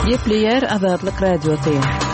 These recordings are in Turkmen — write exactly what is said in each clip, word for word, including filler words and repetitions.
Yepleyer Azadlyk Radiosu.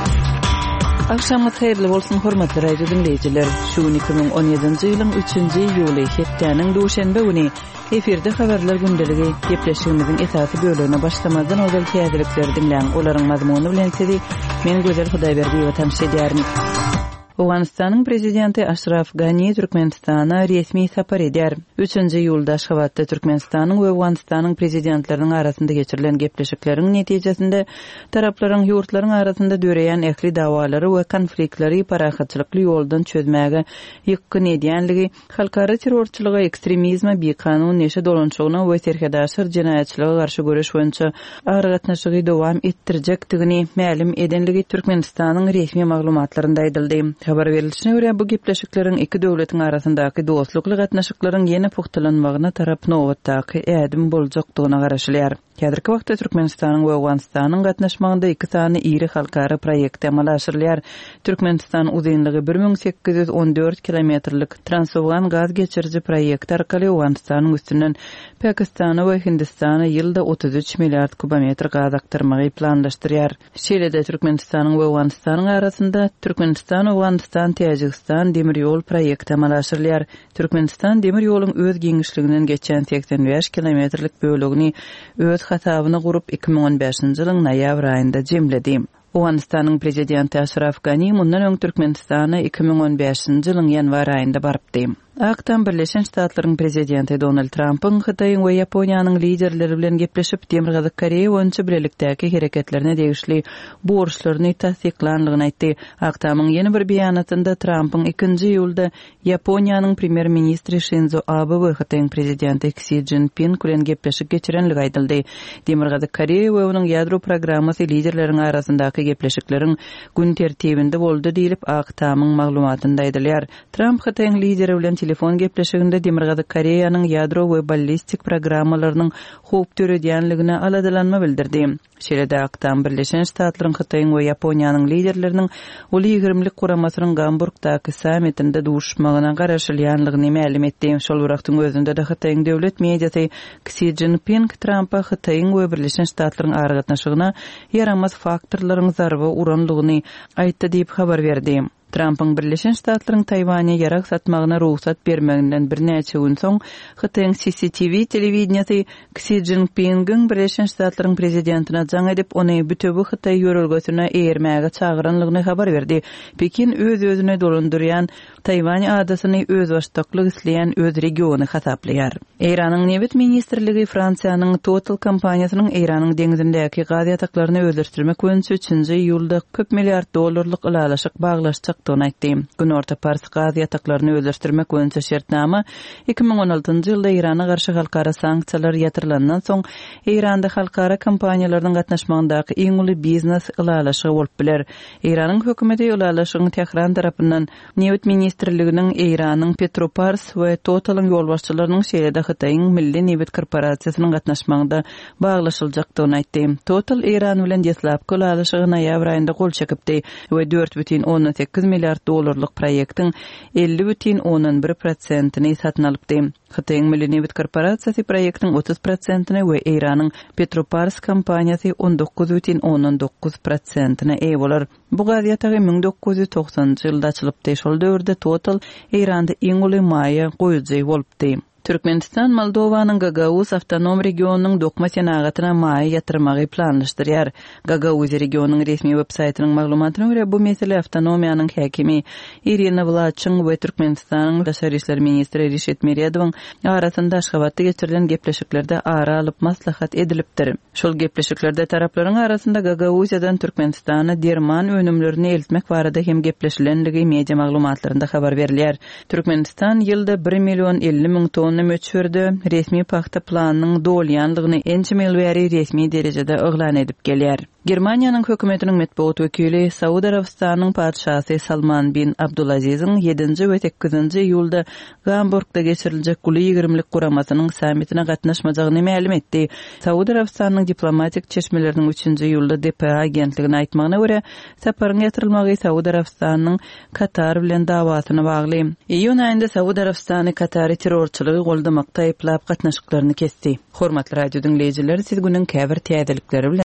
Akşamınız hayırlı bolsun hormatly radio dinleyijiler. Şu iki bin on yedinji ýylyň üçünji ýuly hepdeniň duşanbe güni efirde habarlar gündəligi gepleşigimiziň esasy bölümine başlamazdan özel täzelikleri dinleň. Olaryň mazmuny bilen sizi men Gözel Hudaýberdiýew tanış edýärim. Awganistanyň prezidenti Ashraf Ghani Türkmenistana resmi sapar edýär. üçünji ýylda Aşgabatda Türkmenistanyň we Awganistanyň prezidentleriniň arasynda geçirilen gepleşikleriň netijesinde taraplaryň ýurtlaryň arasynda döreýän ähli dawalary we konfliktleri parahatçylykly ýoldan çözmäge ýykyn edýänligi, halkara terrorçylyga, ekstremizme, bir-kanun neşe dolançygyna we serhadaşyr jinaýatçylyga garşy göreş boýunça aragatnaşygy dowam etdirjekdigini ma'lum edenligi Türkmenistanyň resmi maglumatlarynda aýdyldy. Habar berilişine göre bu gepleşikleriň iki döwletiň arasyndaky dostlukly gatnaşyklaryň ýene puhtalanmagyna tarap nowatdaky ädim boljakdygyna garaşylýar. Häzirki wagtda Türkmenistanyň we Awganistanyň gatnaşmagynda iki sany iri halkara proýekt amal aşyrylýar. Türkmenistan uzunlygy bir bin sekiz ýüz on dört kilometrlik Transawgan gaz geçiriji proýekti arkaly Awganistanyň üstünden Pakistana we Hindistana ýylda otuz üç milliard kubometr gaz aktarmagy planlaşdyrýar. Şeýle-de Türkmenistanyň we Awganistanyň arasynda Türkmenistan, Awganistan, Täjikistan demir ýol proýekti amal aşyrylýar. Türkmenistan demir ýoluň öz giňişliginden geçen seksen beş kilometrlik bölegini öz hasabyna gurup iki bin on beşinji ýylyň noýabr aýynda jemledi. Awganistanyň prezidenti Ashraf Ghani mundan öň Türkmenistana iki bin on beşinji ýylyň ýanwar aýynda barypdy. Aktan Birleşen Ştatlaryň prezidenti Donald Trump'yň Hytaýyň we Ýaponiýanyň liderleri bilen gepleşip Demir Gazy Koreýa boýunça bilelikdäki hereketlerine degişli borçlaryny tasdiklandygyny aýtdy. Aktamyň ýeni bir beýanatynda Trump'yň ikinji ýylda Ýaponiýanyň premier ministri Shinzo Abe we Hytaýyň prezidenti Xi Jinping bilen gepleşip geçirenligi aýdyldy. Demir Gazy Koreýa we onuň ýadro programmasy liderleriň arasyndaky gepleşikleriň gün tertibinde boldy diýilip Aktamyň maglumatynda aýdylýar. Trump Hytaýyň lideri bilen telefon gepleşiginde Demir Gazy Koreýanyň ýadro we ballistik programmalarynyň howp töredýänligine aladylanma bildirdi. Şeýle-de Aktam Birleşen Ştatlaryň Hytaýyň we Ýaponiýanyň liderleriniň ol ýygrimilik guramasynyň Gamburgdaky sammitinde duruşmagyna garaşylýanlygyny ma'lum etdi. Şol wagtyň özünde de Hytaýyň döwlet mediasy Xi Jinping Trump'a Hytaýyň we Birleşen Ştatlaryň aragatnaşygyna yaramaz faktorlaryň zarby uranlygyny aýtdy diýip habar berdi. Trump'ın Birleşen Ştatlaryň Taýwanya ýarak satmagyna ruhsat bermeginden bir näçe gün soň Hytaýyň C C T V telewizionyasy Xi Jinping'in Birleşen Ştatlaryň prezidentine jaň edip ony bütöbi Hytaý ýörelgesine eýermäge çagyranlygyny habar berdi. Pekin öz özüne dolandyrýan Taýwanya adasyny öz başdaklyk isleýän öz regiony hasaplaýar. Iranyň Newet ministrligi Fransiýanyň Total kompaniýasynyň Iranyň deňizindäki gaz ýataklaryny özleşdirmek boýunça üçünji ýylda köp milliard dollarlyk ulalaşyk baglaşjak Aýtdy. Günorta Pars gaz ýataklaryny özleşdirmek boýunça şertnama iki bin on altynjy ýylda Irana garşy halkara sanksiýalar ýatyrylandan soň Iranda halkara kompaniýalarynyň gatnaşmagyndaky iň uly biznes ulalaşygy bolup biler. Iranyň hökümeti ulalaşygyny Tehran tarapyndan Newet ministrliginiň Iranyň Petropars we Totalyň ýolbaşçylarynyň şeýle-de Hytaýyň Milli Newet korporatsiýasynyň gatnaşmagynda baglaşyljakdygyny aýtdy. Total Iran bilen ýetlapky ulalaşygy noýabr aýynda gol çekipdi we dört бүтүн on sekiz milliard dollarlyk proýektiň elli бүтүn on bir prosentini satyn alypdy. Hytaýyň Milli Newet korporatsiýasy proýektiň otuz prosentini we Iranyň Petropars kompaniýasy on dokuz бүтүn on dokuz prosentini eý bolar. Bu gaz ýatagy bir bin dokuz ýüz toksanjy ýylda açylypdy. Şol döwürde Total Iranda iň uly maýa goýujy bolupdy. Türkmenistan Moldowanyň Gagauz awtonom regionunyň dokma senagatyna maý ýatyrmagy planlaşdyrýar. Gagauz regionunyň resmi web-saýtynyň maglumatyna görä bu mesele awtonomiýanyň häkimi Irina Vlachyn we Türkmenistanyň daşary işler ministri Rişet Meriadowyň arasynda Aşgabatda geçirilen gepleşiklerde ara alyp maslahat edilipdir. Şol gepleşiklerde taraplaryň arasynda Gagauzdan Türkmenistana derman önümlerini eltmek barada hem gepleşilenligi media maglumatlarynda habar berilýär. Türkmenistan ýylda bir million elli ming ton möçürdi. Resmi paxta planının dolyanlygyny ençe milbäri resmi derejede oglan edip gelýär. Germaniýanyň hökümetiniň metbuat wekili Saudy Arabistanyň padşasy Salman bin Abdulaziziň yedinji we sekizinji ýylda Gamburgda geçiriljek guly ýygrimilik guramasynyň sammitine gatnaşmajagyny ma'lum etdi. Saudy Arabistanyň diplomatik çeşmeleriniň üçünji ýylda D P A agentligine aýtmagyna görä, saparyň ýatyrylmagy Saudy Arabistanyň Katar bilen dawatyna bagly. Iýun aýynda Saudy Arabistany Katary terrorçylygy goldamakda aýplap gatnaşyklaryny kesdi. Hormatly radio dinleýijiler, siz günüň käbir täzelikleri